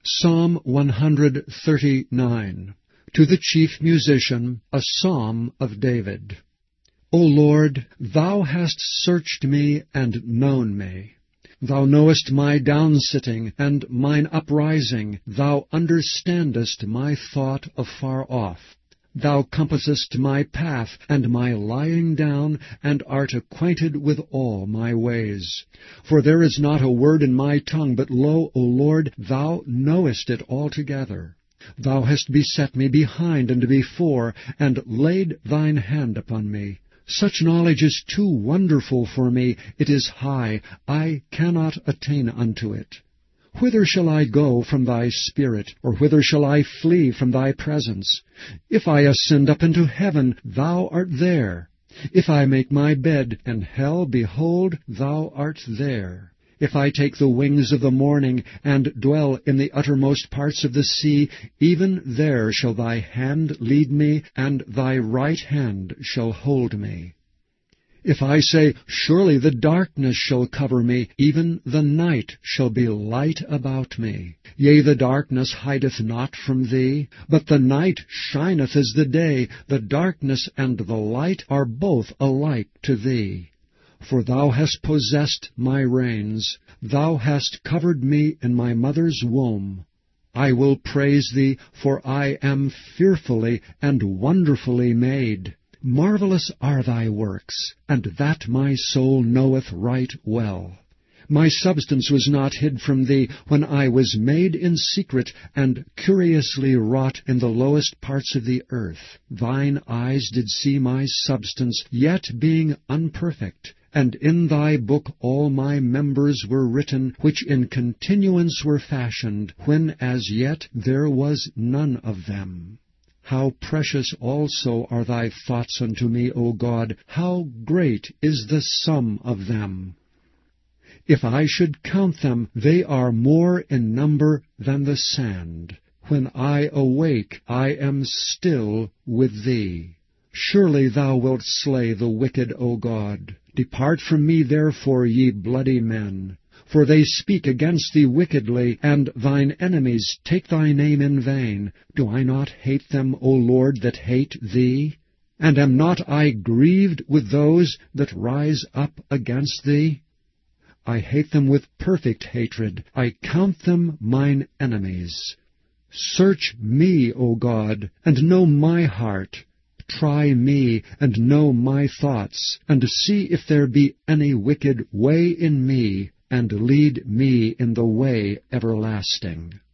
Psalm 139. To the chief musician, a psalm of David. O Lord, Thou hast searched me and known me. Thou knowest my downsitting and mine uprising. Thou understandest my thought afar off. Thou compassest my path and my lying down, and art acquainted with all my ways. For there is not a word in my tongue, but lo, O Lord, Thou knowest it altogether. Thou hast beset me behind and before, and laid Thine hand upon me. Such knowledge is too wonderful for me. It is high. I cannot attain unto it. Whither shall I go from Thy Spirit, or whither shall I flee from Thy presence? If I ascend up into heaven, Thou art there. If I make my bed in hell, behold, Thou art there. If I take the wings of the morning, and dwell in the uttermost parts of the sea, even there shall Thy hand lead me, and Thy right hand shall hold me. If I say, Surely the darkness shall cover me, even the night shall be light about me. Yea, the darkness hideth not from Thee, but the night shineth as the day. The darkness and the light are both alike to Thee. For Thou hast possessed my reins. Thou hast covered me in my mother's womb. I will praise Thee, for I am fearfully and wonderfully made. Marvelous are Thy works, and that my soul knoweth right well. My substance was not hid from Thee when I was made in secret and curiously wrought in the lowest parts of the earth. Thine eyes did see my substance, yet being unperfect. And in Thy book all my members were written, which in continuance were fashioned, when as yet there was none of them. How precious also are Thy thoughts unto me, O God! How great is the sum of them! If I should count them, they are more in number than the sand. When I awake, I am still with Thee. Surely Thou wilt slay the wicked, O God. Depart from me, therefore, ye bloody men. For they speak against Thee wickedly, and Thine enemies take Thy name in vain. Do I not hate them, O Lord, that hate Thee? And am not I grieved with those that rise up against Thee? I hate them with perfect hatred. I count them mine enemies. Search me, O God, and know my heart. Try me, and know my thoughts, and see if there be any wicked way in me, and lead me in the way everlasting.